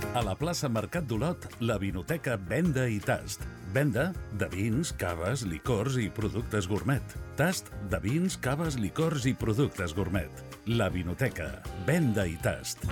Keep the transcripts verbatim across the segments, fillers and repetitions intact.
A la plaça Mercat d'Olot, la Vinoteca Venda i Tast. Venda de vins, caves, licors i productes gourmet. Tast de vins, caves, licors i productes gourmet. La Vinoteca Venda i Tast.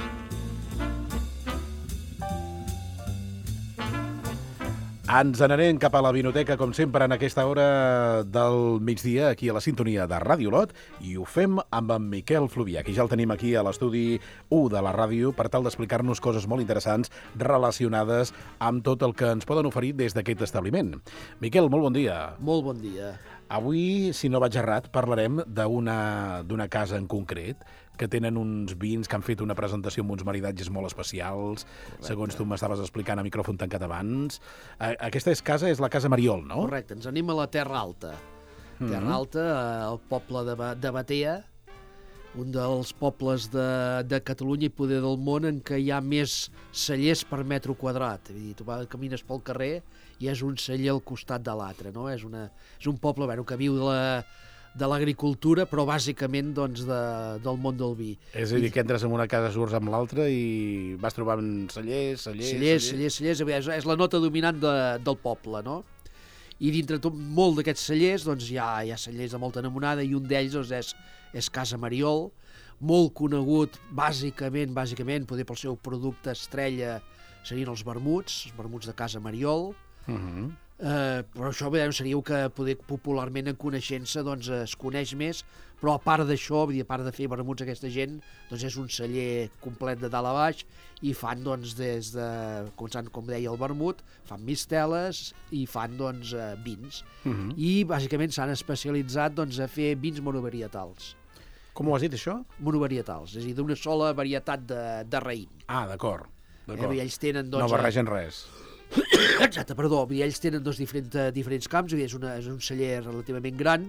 Ens n'anem cap a la Vinoteca, com sempre, en aquesta hora del migdia, aquí a la sintonia de Ràdio Olot, i ho fem amb en Miquel Fluvià, que ja el tenim aquí a l'estudi u de la ràdio per tal d'explicar-nos coses molt interessants relacionades amb tot el que ens poden oferir des d'aquest establiment. Miquel, molt bon dia. Molt bon dia. Avui, si no vaig errat, parlarem d'una d'una casa en concret que tenen uns vins que han fet una presentació amb uns maridatges molt especials, correcte, segons tu m'estaves explicant a micròfon tancat abans. Aquesta és casa és la Casa Mariol, no? Correcte, ens anem a la Terra Alta. Mm-hmm. Terra Alta, el poble de, ba de Batea, un dels pobles de, de Catalunya i poder del món en què hi ha més cellers per metre quadrat. Vull dir, tu camines pel carrer i és un celler al costat de l'altre, no? És, una, és un poble bueno, que viu de la de l'agricultura, però bàsicament doncs, de, del món del vi. És a dir, que entres en una casa, surts amb l'altra i vas trobant cellers, cellers... Cellers, cellers, cellers, cellers. És la nota dominant de, del poble, no? I dintre tot, molt d'aquests cellers, doncs, hi ha, hi ha cellers de molta enamorada i un d'ells doncs, és, és Casa Mariol, molt conegut bàsicament, bàsicament, poder pel seu producte estrella serien els vermuts, els vermuts de Casa Mariol, uh-huh. Uh, però això seria el que poder, popularment en coneixença doncs, es coneix més, però a part d'això, a part de fer vermuts aquesta gent, doncs és un celler complet de dalt a baix i fan doncs, des de, començant com deia el vermut, fan misteles i fan doncs, uh, vins. Uh-huh. I bàsicament s'han especialitzat doncs, a fer vins monovarietals. Com ho has dit això? Monovarietals, és a dir, d'una sola varietat de, de raïm. Ah, d'acord. Eh, ells tenen, doncs, no barregen res. Exacte, perdó, ells tenen dos diferents, diferents camps, és, una, és un celler relativament gran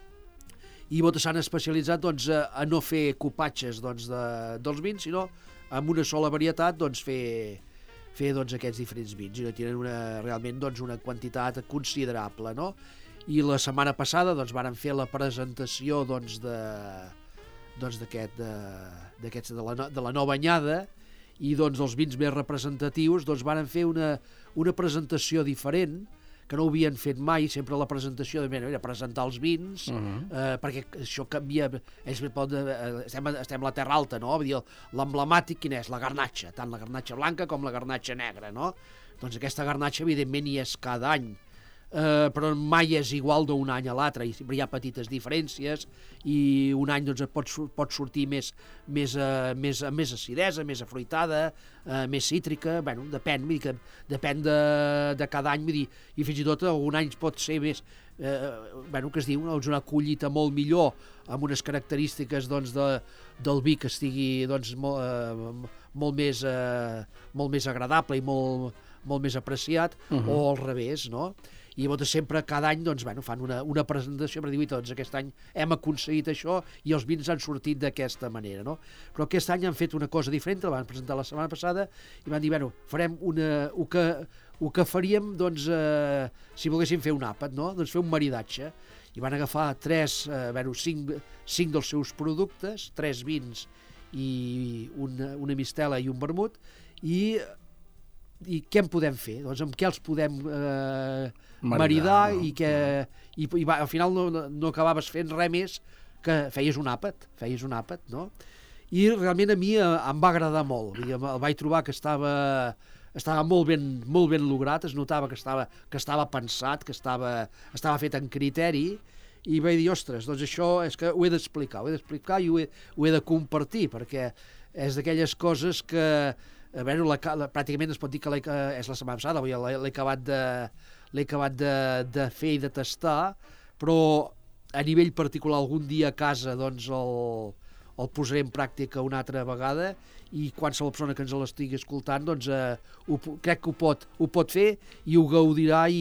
i molts s'han especialitzat doncs, a no fer copatges doncs, de, dels vins, sinó amb una sola varietat doncs, fer, fer doncs, aquests diferents vins, i tenen una, realment doncs, una quantitat considerable, no? I la setmana passada doncs, varen fer la presentació doncs, de, doncs, d'aquest, de, d'aquests, de, la, de la nova anyada, i doncs els vins més representatius doncs van fer una, una presentació diferent que no ho havien fet mai, sempre la presentació de era presentar els vins, uh-huh. eh, perquè això canvia, ells poden, eh, estem, estem a la Terra Alta, no? Vull dir, l'emblemàtic quin és? La garnatxa, tant la garnatxa blanca com la garnatxa negra, no? Doncs aquesta garnatxa evidentment hi és cada any, Uh, però mai és igual d'un any a l'altre, i sempre hi ha petites diferències i un any doncs, pot, pot sortir més, més, uh, més, més acidesa, més afruitada, uh, més cítrica, bueno, depèn, vull dir que depèn de, de cada any, vull dir, i fins i tot algun any pot ser més, uh, bueno, que es diu, doncs, una collita molt millor, amb unes característiques doncs, de, del vi que estigui doncs, molt, uh, molt, més, uh, molt més agradable i molt, molt més apreciat, uh-huh. o al revés, no? I llavors sempre cada any doncs, bueno, fan una, una presentació per dir, doncs aquest any hem aconseguit això i els vins han sortit d'aquesta manera, no? Però aquest any han fet una cosa diferent, la van presentar la setmana passada i van dir, bueno, farem una, el, que, el que faríem doncs, eh, si volguéssim fer un àpat, no? Doncs fer un maridatge, i van agafar tres, eh, bueno, cinc, cinc dels seus productes, tres vins i una, una mistela i un vermut, i i què en podem fer? Doncs amb què els podem eh, maridar, maridar no? i que i, i va, al final no, no acabaves fent res més que feies un àpat, feies un àpat, no? I realment a mi eh, em va agradar molt, el vaig trobar que estava estava molt ben, molt ben lograt, es notava que estava, que estava pensat, que estava, estava fet en criteri, i vaig dir, ostres, doncs això és que ho he d'explicar, ho he d'explicar i ho he, ho he de compartir, perquè és d'aquelles coses que a veure, la, la, pràcticament es pot dir que és la setmana passada, l'he acabat, de, l'he acabat de, de fer i de tastar, però a nivell particular algun dia a casa doncs el, el posaré en pràctica una altra vegada i qualsevol persona que ens l'estigui escoltant doncs eh, ho, crec que ho pot, ho pot fer i ho gaudirà i,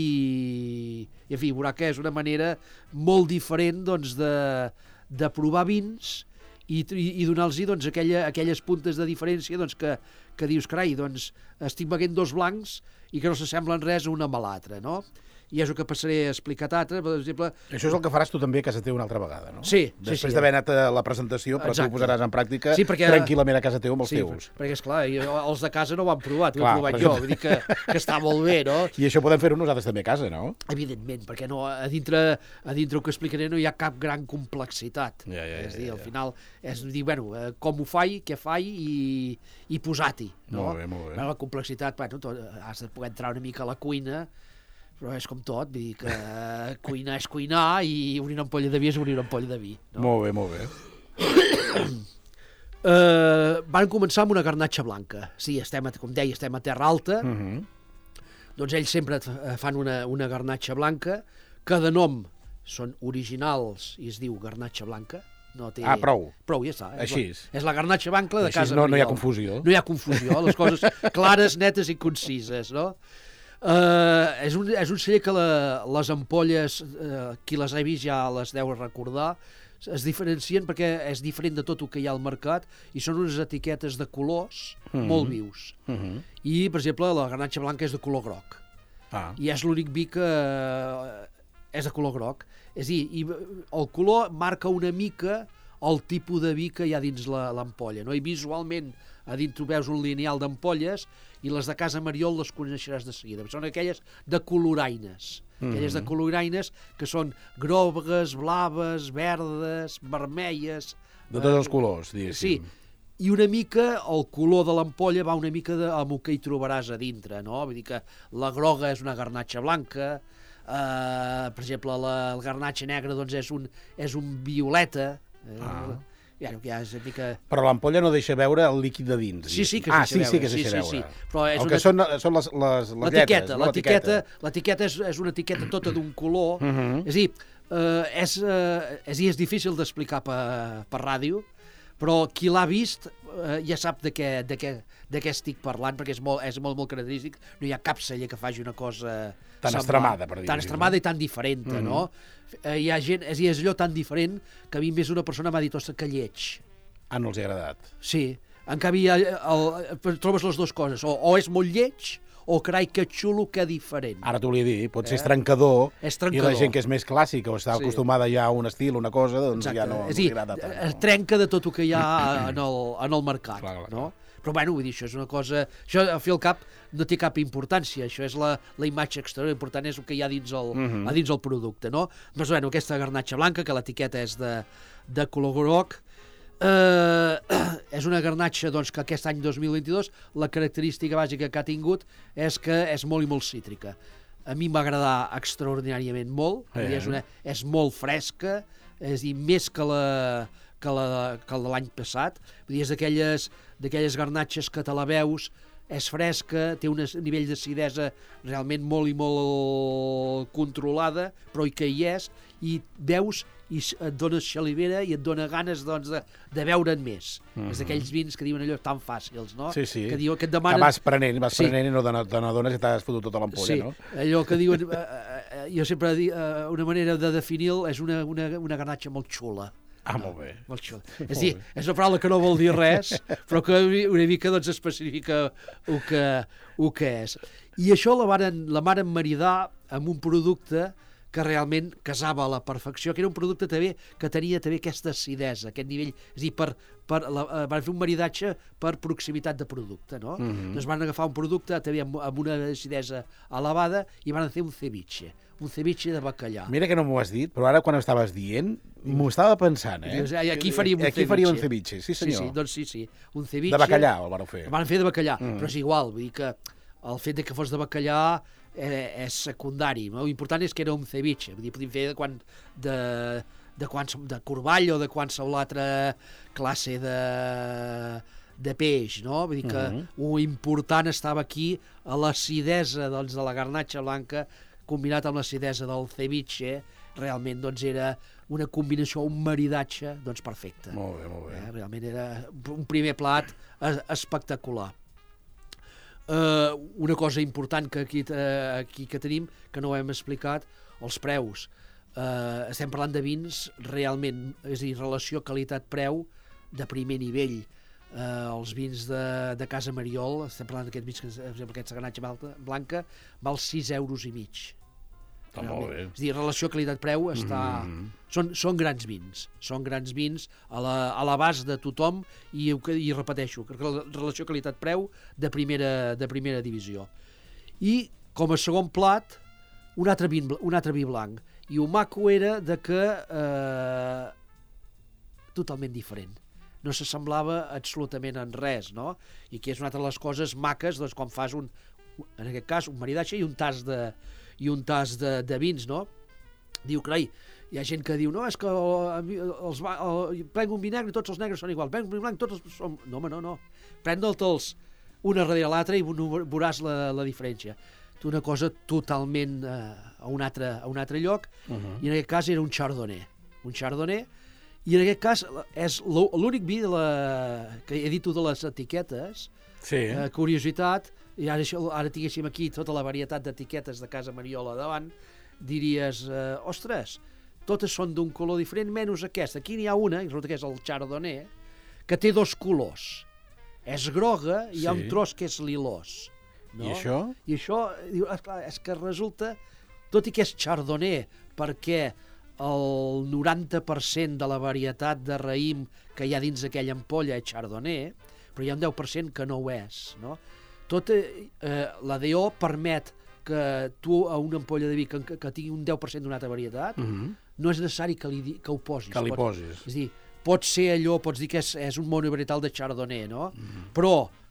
i en fi, veurà que és una manera molt diferent doncs, de, de provar vins i, i, i donar-los doncs, aquella, aquelles puntes de diferència doncs, que, que dius, carai, doncs, estic beguent dos blancs i que no s'assemblen res una amb l'altra, no? i és el que passaré a explicar t'altre, per exemple... Això és el que faràs tu també a casa teu una altra vegada, no? Sí, sí, Després sí. d'haver anat a la presentació, però Exacte. tu ho posaràs en pràctica Sí, perquè- tranquil·lament a casa teu amb els Sí, teus. perquè, esclar, jo, els de casa no ho han provat, ho he Clar, provat per jo, això- vull dir que, que està molt bé, no? I això podem fer-ho nosaltres també a casa, no? Evidentment, perquè no, a dintre, a dintre el que explicaré no hi ha cap gran complexitat. Ja, ja, ja, és dir, ja, al ja. final, és dir, bueno, eh, com ho faig, què faig i, i posar-hi. No? Molt bé, molt bé. Bueno, la complexitat, bueno, tot, has de poder entrar una mica a la cuina, però és com tot, vull dir que eh, cuinar és cuinar i obrir una ampolla de vi és obrir una ampolla de vi. No? Molt bé, molt bé. Eh, van començar amb una garnatxa blanca. Sí, estem, a, com deia, estem a terra alta, Uh -huh. doncs ells sempre eh, fan una, una garnatxa blanca, que de nom són originals i es diu garnatxa blanca. No té... Ah, prou. Prou, ja està. És Així la, és. és la garnatxa blanca de Així casa no, no hi ha Mariol. confusió. No hi ha confusió, les coses clares, netes i concises, no? Uh, és, un, és un celler que la, les ampolles, uh, qui les ha vist ja les deu recordar, es diferencien perquè és diferent de tot el que hi ha al mercat i són unes etiquetes de colors Mhm. molt vius. Uh -huh. I, per exemple, la garnatxa blanca és de color groc. Ah. I és l'únic vi que eh, és de color groc. És a dir, i el color marca una mica el tipus de vi que hi ha dins la- l'ampolla. No? I visualment a dintre veus un lineal d'ampolles i les de Casa Mariol les coneixeràs de seguida. Són aquelles de coloraines. Aquelles de coloraines que són grogues, blaves, verdes, vermelles... De tots els eh, colors, Sí, diguéssim. i una mica el color de l'ampolla va una mica de, amb el que hi trobaràs a dintre, no? Vull dir que la groga és una garnatxa blanca, eh, per exemple, la, el garnatxa negre doncs és un, és un violeta, eh, Ah. ja, ja és una mica... Però l'ampolla no deixa veure el líquid de dins. Sí, sí que es ah, deixa sí, veure. sí que es Sí, deixa sí, veure. sí. Però és el una- que són, són les, les, les L'etiqueta, lletres, no? l'etiqueta, l'etiqueta és, és una etiqueta tota d'un color, Mhm. és a dir, eh, és, eh, és, a dir, és difícil d'explicar per, per ràdio, però qui l'ha vist eh, ja sap de què, de, què, de què estic parlant, perquè és molt, és molt, molt característic. No hi ha cap celler que faci una cosa Tan semblant, extremada, per dir-ho Tan així, extremada no? i tan diferent, mm-hmm. no? Eh, hi ha gent, és, a dir, és allò tan diferent que a mi més una persona m'ha dit, ostres, que lleig. Ah, no els ha agradat. Sí, en canvi hi ha, el, el, trobes les dues coses, o, o és molt lleig, o carai, que xulo, que diferent. Ara t'ho volia dir, pot ser trencador, És i trencador. la gent que és més clàssica o està Sí. acostumada ja a un estil, una cosa, doncs Exacte. ja no, no és li a dir, agrada tant. es No? trenca de tot el que hi ha en el, en el mercat, Clar, clar, no? Però bueno, vull dir, això és una cosa... Això, al fi al cap, no té cap importància. Això és la, la imatge exterior. L'important és el que hi ha dins el, Mhm. a dins el producte, no? Doncs, bueno, aquesta garnatxa blanca, que l'etiqueta és de, de color groc, eh, és una garnatxa doncs, que aquest any dos mil vint-i-dos la característica bàsica que ha tingut és que és molt i molt cítrica. A mi m'ha agradat extraordinàriament molt, Eh. eh. és, una, és molt fresca, és a dir, més que la, que la, que la de l'any passat. Vull dir, és d'aquelles d'aquelles garnatxes que te la veus, és fresca, té un nivell d'acidesa realment molt i molt controlada, però i que hi és, i veus i et dona xalivera i et dona ganes doncs, de, de veure'n més. Mm-hmm. És d'aquells vins que diuen allò tan fàcils, no? Sí, sí. Que, diuen, que et Que demanen... vas prenent, vas Sí. prenent i no te n'ad- te n'adones i t'has fotut tota l'ampolla, Sí, no? allò que diuen... Eh, eh, jo sempre dic, eh, una manera de definir és una, una, una garnatxa molt xula. Ah, molt bé. Molt xula. És dir, és una paraula que no vol dir res, però que una mica doncs, especifica el que, el que és. I això la varen, la varen maridar amb un producte que realment casava a la perfecció, que era un producte també que tenia també aquesta acidesa, aquest nivell, és a dir, per, per la, eh, van fer un maridatge per proximitat de producte, no? Mm-hmm. Doncs van agafar un producte també amb, amb una acidesa elevada i van fer un ceviche, un ceviche de bacallà. Mira que no m'ho has dit, però ara quan ho estaves dient, m'ho estava pensant, eh? Dius, "Ai, aquí faríem un aquí ceviche." faríem un ceviche, sí senyor. Sí, sí, doncs sí, sí. Un ceviche... De bacallà el vareu fer. El van fer de bacallà, mm. però és igual, vull dir que el fet de que fos de bacallà eh, és secundari, no? L'important és que era un ceviche, vull dir, podíem fer de, quan, de, de, qualsevol, de corball o de qualsevol altra classe de, de peix, no? Vull dir que Mhm. uh-huh. important estava aquí a l'acidesa doncs, de la garnatxa blanca combinat amb l'acidesa del ceviche, realment doncs, era una combinació, un maridatge doncs, perfecte. Molt bé, molt bé. Eh? Realment era un primer plat es- espectacular. Uh, una cosa important que aquí, uh, aquí que tenim, que no ho hem explicat, els preus. Uh, estem parlant de vins realment, és a dir, relació qualitat-preu de primer nivell. Uh, els vins de, de Casa Mariol, estem parlant d'aquests vins, que, per exemple, aquesta garnatxa blanca, val sis euros i mig. Ah, molt bé. És a dir, relació qualitat-preu està... Mm. Són, són grans vins, són grans vins a la, a l'abast de tothom i, i repeteixo, relació qualitat-preu de primera, de primera divisió. I com a segon plat, un altre, vin, un altre vi blanc. I el maco era de que eh, totalment diferent. No s'assemblava absolutament en res, no? I que és una altra de les coses maques, doncs, quan fas un, en aquest cas, un maridatge i un tas de, i un tas de, de vins, no? Diu, carai, hi ha gent que diu, no, és que els, el, prenc un vi negre i tots els negres són iguals, prenc un vi blanc, tots els són... No, home, no, no. Pren-te'ls una darrere l'altra i veuràs la, la diferència. Una cosa totalment eh, a, un altre, a un altre lloc, uh-huh. I en aquest cas era un chardonnay. Un chardonnay, i en aquest cas és l'únic vi de la, que he dit de les etiquetes, sí. eh, curiositat, i ara, ara tinguéssim aquí tota la varietat d'etiquetes de Casa Mariola davant, diries, eh, ostres, totes són d'un color diferent, menys aquesta. Aquí n'hi ha una, i resulta que és el Chardonnay, que té dos colors. És groga i hi ha sí. un tros que és lilós. No? I això? I això, diu, esclar, és que resulta, tot i que és Chardonnay, perquè el noranta per cent de la varietat de raïm que hi ha dins aquella ampolla és Chardonnay, però hi ha un deu per cent que no ho és. No? Tot, eh, la D O permet que tu a una ampolla de vi que, que tingui un deu per cent d'una altra varietat, uh-huh. no és necessari que, li, que ho posis. Que li pot, posis. És dir, pot ser allò, pots dir que és, és un monovarietal de Chardonnay, no? Uh-huh. Però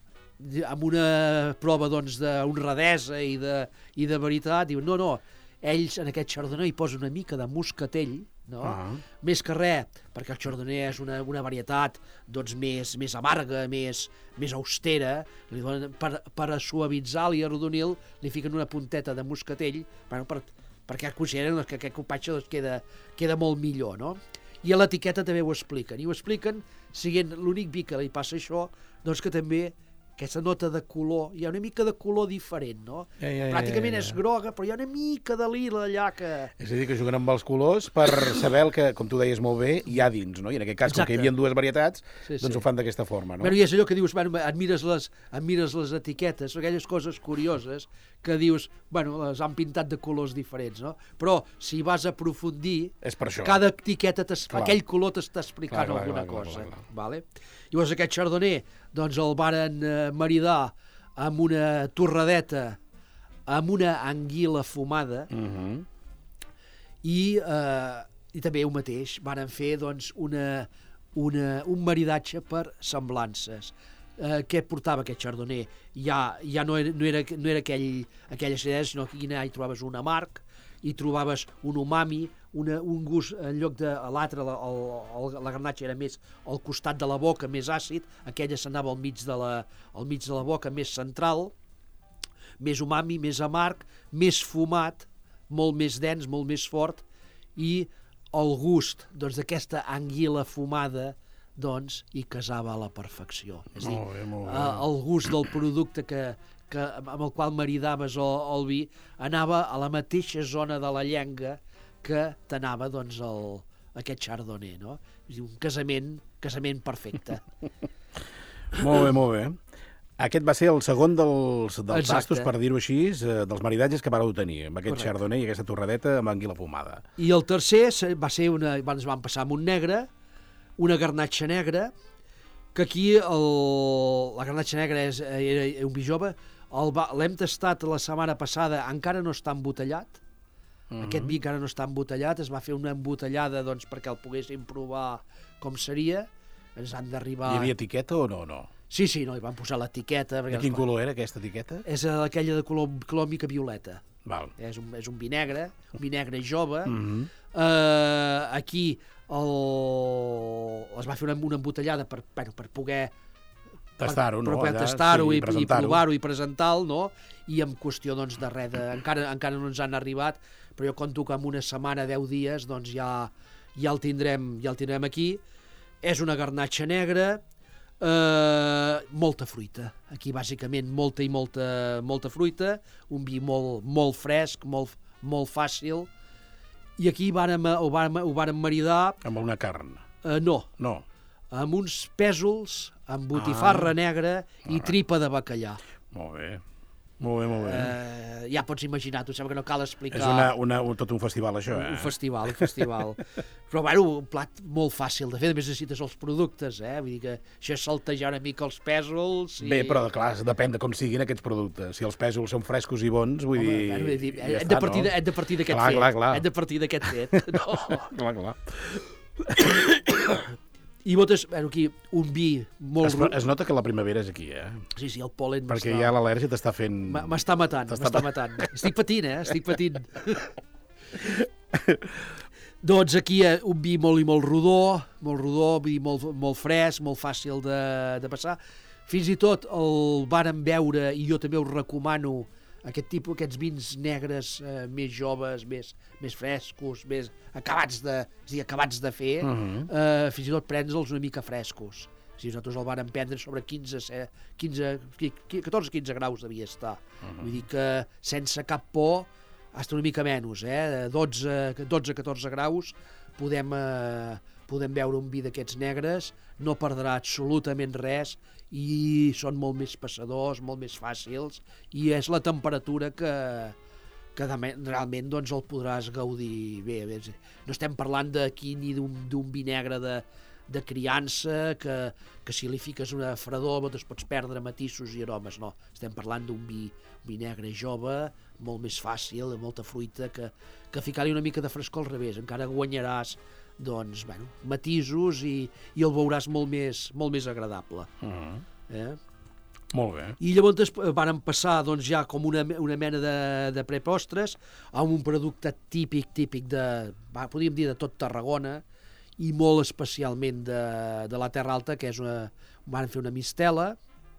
amb una prova doncs, d'honradesa i de, i de veritat, diuen, no, no, ells en aquest Chardonnay hi posen una mica de moscatell, no? Uh-huh. Més que res, perquè el Chardonnay és una, una varietat doncs, més, més amarga, més, més austera, li donen, per, per a suavitzar i arrodonir li fiquen una punteta de moscatell, bueno, per, perquè consideren que aquest copatge doncs, queda, queda molt millor, no? I a l'etiqueta també ho expliquen, i ho expliquen siguent l'únic vi que li passa això, doncs que també aquesta nota de color, hi ha una mica de color diferent, no? Ja, ja, Pràcticament ja, ja. és groga, però hi ha una mica de lila allà que... És a dir, que juguen amb els colors per saber el que, com tu deies molt bé, hi ha dins, no? I en aquest cas, Exacte. Com que hi havia dues varietats, sí, doncs sí. Ho fan d'aquesta forma, no? Bueno, i és allò que dius, bueno, admires les, admires les etiquetes, aquelles coses curioses que dius, bueno, les han pintat de colors diferents, no? Però si vas a aprofundir, és per això. Cada etiqueta, aquell color t'està explicant clar, clar, alguna clar, cosa. Clar, clar, clar. Vale? Llavors aquest Chardonnay doncs el varen eh, maridar amb una torradeta, amb una anguila fumada, uh-huh. i, eh, i també el mateix, varen fer doncs, una, una, un maridatge per semblances. Eh, què portava aquest Chardonnay? Ja, ja no era, no era, no era aquell, aquella acidesa, sinó que aquí hi trobaves un amarg, i trobaves un umami, una, un gust, en lloc de l'altre, la, la garnatxa era més al costat de la boca, més àcid, aquella s'anava al mig de la, al mig de la boca, més central, més umami, més amarg, més fumat, molt més dens, molt més fort, i el gust doncs, d'aquesta anguila fumada doncs, hi casava a la perfecció. És a dir, molt bé, molt bé. el gust del producte que, que, amb el qual maridaves el, el vi anava a la mateixa zona de la llenga que t'anava doncs, el, aquest Chardonnay, no? És a dir, un casament, casament perfecte. Molt bé, molt bé. Aquest va ser el segon dels, dels Exacte. tastos, per dir-ho així, dels maridatges que vareu tenir, amb aquest Correcte. Chardonnay i aquesta torradeta amb anguila fumada. I el tercer va ser una... Ens van passar amb un negre, una garnatxa negra, que aquí el, la garnatxa negra és, era un vi jove, l'hem tastat la setmana passada, encara no està embotellat. Uh-huh. Aquest vi encara no està embotellat, es va fer una embotellada doncs, perquè el poguéssim provar com seria. Ens han d'arribar... Hi havia etiqueta o no? no? Sí, sí, no, hi van posar l'etiqueta. De quin color era aquesta etiqueta? És aquella de color, color mica violeta. Val. És un, és un vi negre, un vi negre jove. Uh-huh. uh, aquí el... es va fer una, una embotellada per, bueno, per poder tastar-ho, no? Per poder Allà, tastar-ho sí, i, i provar-ho i presentar-lo, no? I en qüestió doncs, de res, de, encara, encara no ens han arribat, però jo conto que en una setmana, deu dies, doncs ja, ja, el tindrem, ja el tindrem aquí. És una garnatxa negra, eh, molta fruita. Aquí, bàsicament, molta i molta, molta fruita, un vi molt, molt fresc, molt, molt fàcil, i aquí vàrem, ho, vàrem, ho vàrem maridar... Amb una carn? Eh, no. No. Amb uns pèsols, amb botifarra ah. negra i ah. tripa de bacallà. Molt bé. Molt bé, molt bé. Eh, ja pots imaginar, tu sembla que no cal explicar... És una, una, un, tot un festival, això, eh? Un festival, un festival. Però, bueno, un plat molt fàcil de fer, a més necessites els productes, eh? Vull dir que això és saltejar una mica els pèsols... I... Bé, però, clar, depèn de com siguin aquests productes. Si els pèsols són frescos i bons, vull Home, dir... Bueno, vull dir ja hem, està, de partir no? de, hem de partir d'aquest Clar, fet. clar, clar. Hem de partir d'aquest fet. No. Clar, clar. I botes, bueno, aquí, un vi molt... Es, es nota que la primavera és aquí, eh? Sí, sí, el pol·len... Perquè m'està- ja l'al·lèrgia t'està fent... M- M'està matant, m'està matant. Estic patint, eh? Estic patint. Doncs aquí eh, un vi molt i molt rodó, molt rodó, vi molt, molt fresc, molt fàcil de, de passar. Fins i tot el vàrem veure, i jo també us recomano, aquest tipus, aquests vins negres eh, més joves, més, més frescos, més acabats de, és a dir, acabats de fer, uh -huh. eh, fins i tot prens-los una mica frescos. O sigui, nosaltres el vàrem prendre sobre quinze, quinze, catorze quinze graus devia estar. Uh -huh. Vull dir que sense cap por, hasta una mica menys, eh? dotze catorze graus, podem, eh, podem veure un vi d'aquests negres, no perdrà absolutament res, i són molt més passadors, molt més fàcils, i és la temperatura que, que realment doncs, el podràs gaudir bé. bé. No estem parlant d'aquí ni d'un vi negre de, de criança, que, que si li fiques una fredor doncs pots perdre matisos i aromes, no. Estem parlant d'un vi, vi negre jove, molt més fàcil, amb molta fruita, que, que ficar-li una mica de frescor al revés, encara guanyaràs doncs, bueno, matisos i, i el veuràs molt més, molt més agradable. Uh -huh. eh? Molt bé. I llavors van passar doncs, ja com una, una mena de, de prepostres a un producte típic, típic de, va, podríem dir de tot Tarragona, i molt especialment de, de la Terra Alta, que és una, van fer una mistela,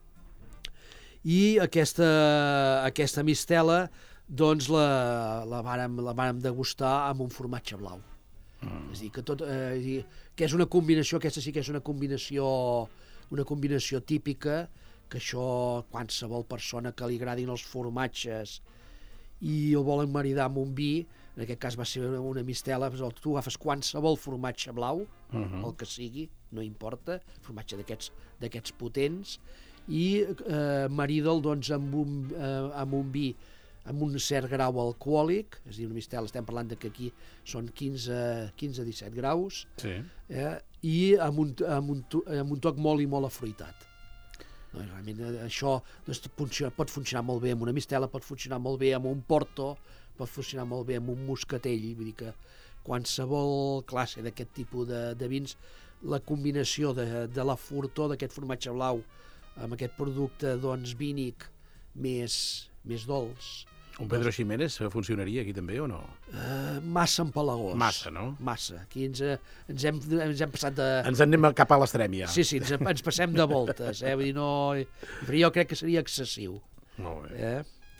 i aquesta, aquesta mistela doncs la, la, vàrem, la vàrem degustar amb un formatge blau. Mm. És a dir, que, tot, eh, és dir, que és una combinació, aquesta sí que és una combinació, una combinació típica, que això qualsevol persona que li agradin els formatges i el volen maridar amb un vi, en aquest cas va ser una, una mistela, tu agafes qualsevol formatge blau, uh-huh. el que sigui, no importa, formatge d'aquests potents, i eh, marida'l doncs, amb, un, eh, amb un vi amb un cert grau alcohòlic, és a dir, una mistela, estem parlant de que aquí són quinze a disset graus, sí. eh, i amb un, amb, un, amb un toc molt i molt afruitat. No, realment això doncs, funciona, pot funcionar molt bé amb una mistela, pot funcionar molt bé amb un porto, pot funcionar molt bé amb un moscatell, vull dir que qualsevol classe d'aquest tipus de, de vins, la combinació de, de la furtor d'aquest formatge blau amb aquest producte doncs, vínic més, més dolç. Un Pedro Ximénez funcionaria aquí també o no? Uh, massa empalagós. Massa, no? Massa. Aquí ens, ens, hem, ens hem passat de... Ens en anem cap a l'extrem, ja. Sí, sí, ens, ens passem de voltes, eh? Vull dir, no... Però jo crec que seria excessiu. Molt bé. Eh?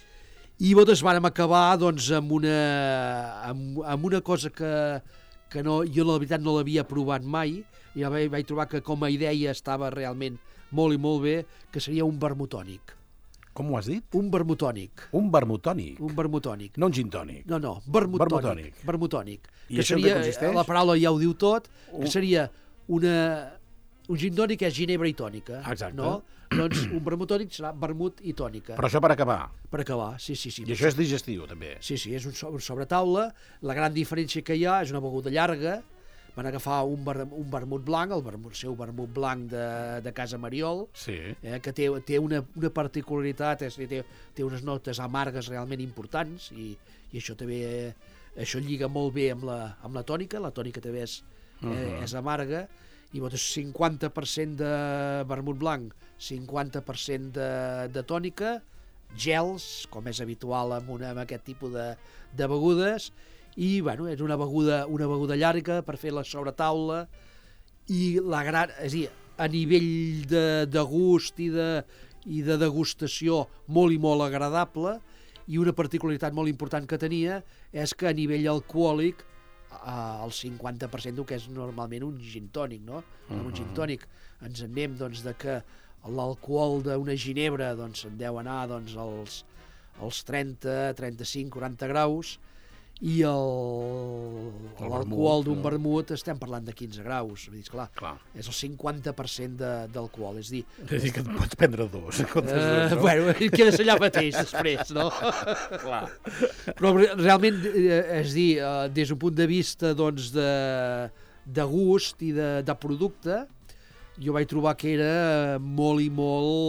I llavors vàrem acabar doncs, amb, una, amb, amb una cosa que, que no, jo la veritat no l'havia provat mai, i ja vaig, vaig trobar que com a idea estava realment molt i molt bé, que seria un vermutònic. Com ho has dit? Un vermutònic. Un vermutònic? Un vermutònic. No un gin tònic? No, no, vermutònic. Vermutònic. Vermutònic. I que això seria, en què consisteix? la paraula ja ho diu tot, que seria una... Un gin tònic és ginebra i tònica. Exacte. No? Doncs un vermutònic serà vermut i tònica. Però això per acabar? Per acabar, sí, sí. sí. I això és digestiu, també? Sí, sí, és un, so un sobretaula. La gran diferència que hi ha és una beguda llarga. Van agafar un, ver un vermut blanc, el, vermut, el seu vermut blanc de, de Casa Mariol, sí. eh, que té, té una, una particularitat, és, té, té unes notes amargues realment importants, i, i això també eh, això lliga molt bé amb la, amb la tònica. La tònica també és, eh, uh -huh. és amarga, i votes cinquanta per cent de vermut blanc, cinquanta per cent de, de tònica, gels, com és habitual amb, una, amb aquest tipus de, de begudes, i bueno, és una beguda, una beguda llarga per fer la sobretaula, i la gran, és a dir, a nivell de, de gust i de, i de degustació molt i molt agradable, i una particularitat molt important que tenia és que a nivell alcohòlic eh, el cinquanta per cent del que és normalment un gin tònic, no? Uh-huh. Un gin tònic ens en anem doncs, de que l'alcohol d'una ginebra doncs, en deu anar doncs, als, als trenta, trenta-cinc, quaranta graus, i l'alcohol d'un vermut estem parlant de quinze graus. Vull dir, clar, clar. És el cinquanta per cent d'alcohol. És dir, és dir, que et pots prendre dos. Uh, dos no? Bueno, queda allà mateix després, no? Clar. Però realment, és dir, des d'un punt de vista doncs, de, de gust i de, de producte, jo vaig trobar que era molt i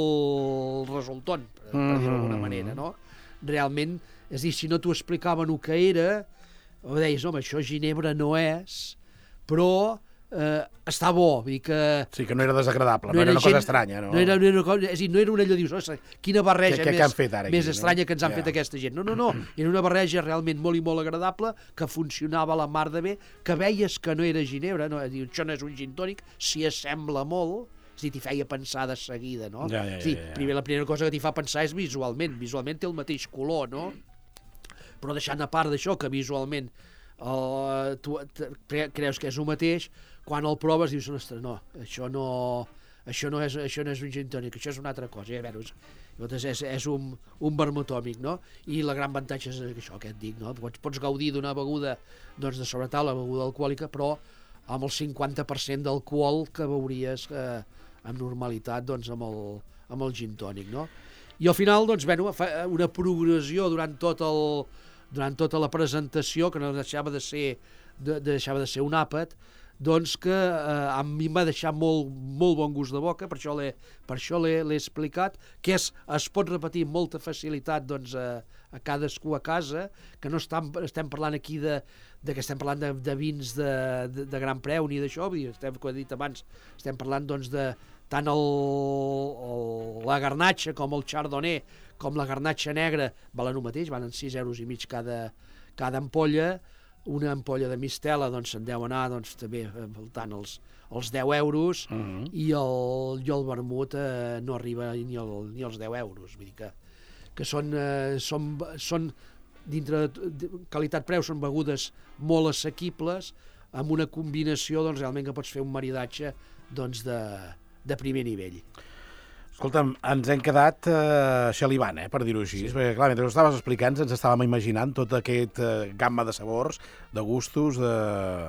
molt resultant, per mm-hmm. dir-ho d'alguna manera, no? Realment, és dir, si no t'ho explicaven el que era, o deies, home, això ginebra no és, però eh, està bo, vull dir que... Sí, que no era desagradable, no, no era, era una gent, cosa estranya, no? No era, no era, és dir, no era una allò, dius, ostres, quina barreja que, que més, ara, més aquí, estranya no? que ens han ja. fet aquesta gent. No, no, no, era una barreja realment molt i molt agradable, que funcionava a la mar de bé, que veies que no era ginebra, no? Diu, això no és un gin tònic, s'hi assembla molt, és dir, t'hi feia pensar de seguida, no? Ja, ja, ja, és dir, ja. primer, la primera cosa que t'hi fa pensar és visualment, visualment té el mateix color, no? Però deixant a part d'això, que visualment uh, tu creus que és el mateix, quan el proves dius, ostres, no, això no, això no, és, això no és un gin tònic, això és una altra cosa, ja veus, és, és un, un vermutòmic, no? I la gran avantatge és això que et dic, no? Pots, pots gaudir d'una beguda doncs, de sobretaula, beguda alcohòlica, però amb el cinquanta per cent d'alcohol que veuries eh, amb normalitat doncs, amb, el, amb el gin tònic, no? I al final, doncs, bueno, fa una progressió durant tot el, durant tota la presentació, que no deixava de ser, de, deixava de ser un àpat, doncs que eh, a mi em va deixar molt, molt bon gust de boca, per això l'he per això l'he explicat, que és, es pot repetir amb molta facilitat doncs, a, a cadascú a casa, que no estem, estem parlant aquí de, de que estem parlant de, de vins de, de, de gran preu ni d'això, estem, com he dit abans, estem parlant doncs, de tant el, el, la garnatxa com el chardonnay, com la garnatxa negra, valen el mateix, valen sis euros i mig cada, cada ampolla. Una ampolla de mistela doncs, se'n deu anar doncs, també voltant els, els deu euros, uh-huh. i, el, i el vermut eh, no arriba ni, el, ni als deu euros. Vull dir que, que són, eh, són, són dintre de qualitat-preu, són begudes molt assequibles, amb una combinació doncs, realment que pots fer un maridatge doncs, de, de primer nivell. Escolta'm, ens hem quedat eh, xalivant, eh, per dir-ho així, sí. Perquè clar, mentre ho estaves explicant ens estàvem imaginant tot aquest eh, gamma de sabors, de gustos, de...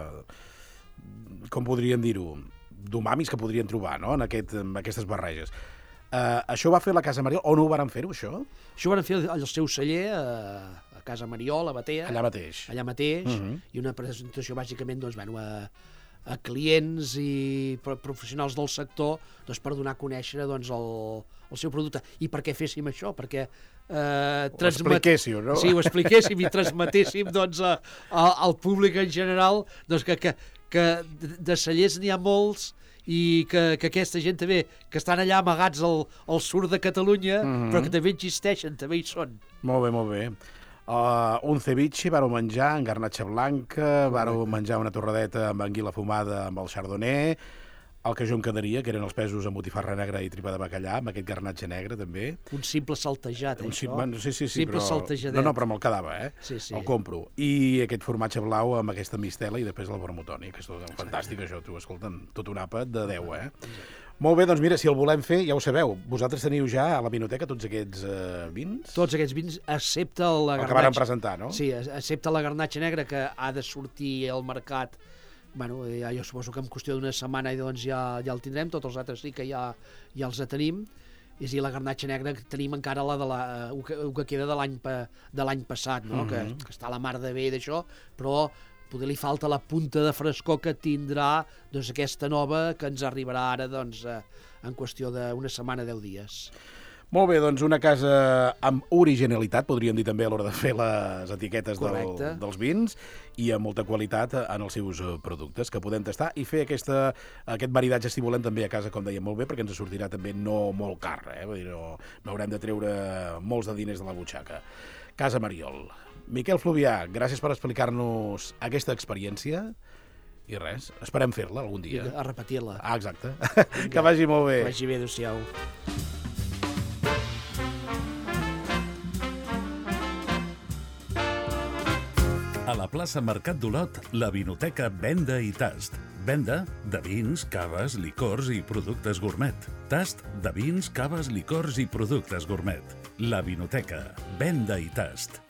com podríem dir-ho, d'umamis que podrien trobar, no?, en, aquest, en aquestes barreges. Eh, això ho va fer la Casa Mariol, on ho van fer-ho, això? Això ho van fer al seu celler, a, a Casa Mariol, a Batea. Allà mateix. Allà mateix, uh-huh. I una presentació bàsicament, doncs, bueno, a... a clients i professionals del sector doncs, per donar a conèixer doncs, el, el seu producte. I per què féssim això? Perquè eh, transmet... ho expliquéssiu, no? Sí, ho expliquéssim i transmetéssim doncs, a, a, al públic en general doncs, que, que, que de cellers n'hi ha molts i que, que aquesta gent també, que estan allà amagats al, al sud de Catalunya, mm-hmm. però que també existeixen, també hi són. Molt bé, molt bé. Uh, un ceviche, vareu menjar amb garnatxa blanca, vareu menjar una torradeta amb anguila fumada amb el chardonnay, el que jo em quedaria, que eren els pesos amb botifarra negra i tripa de bacallà, amb aquest garnatge negre, també. Un simple saltejat, un això. Bueno, sí, sí, sí, simple però... saltejadet. No, no, però me'l quedava, eh? Sí, sí. El compro. I aquest formatge blau amb aquesta mistela i després el vermutònic, que és tot fantàstic, això, tu, escolta'm, tot un àpat de deu, eh? Molt bé, doncs mira, si el volem fer, ja ho sabeu, vosaltres teniu ja a la vinoteca tots aquests uh, vins? Tots aquests vins, excepte la garnatxa... El que varen presentar, no? Sí, excepte la garnatxa negra, que ha de sortir al mercat, bueno, ja, jo suposo que en qüestió d'una setmana doncs ja, ja el tindrem, tots els altres sí que ja, ja els tenim, és a dir, la garnatxa negra tenim encara la de la, el, que, el que queda de l'any de l'any passat, no? Mm-hmm. que, que està a la mar de bé d'això, però... poder li falta la punta de frescor que tindrà doncs, aquesta nova que ens arribarà ara doncs, en qüestió d'una setmana, deu dies. Molt bé, doncs una casa amb originalitat, podríem dir també a l'hora de fer les etiquetes del, dels vins, i amb molta qualitat en els seus productes, que podem tastar i fer aquesta, aquest maridatge, si volem, també a casa, com dèiem molt bé, perquè ens sortirà també no molt car, eh? Vull dir, no, no haurem de treure molts de diners de la butxaca. Casa Mariol. Miquel Fluvià, gràcies per explicar-nos aquesta experiència i res, esperem fer-la algun dia. I a repetir-la. Ah, exacte. Que vagi molt bé. Que vagi bé, adéu-siau. A la plaça Mercat d'Olot, la vinoteca Venda i Tast. Venda de vins, caves, licors i productes gourmet. Tast de vins, caves, licors i productes gourmet. La vinoteca Venda i Tast.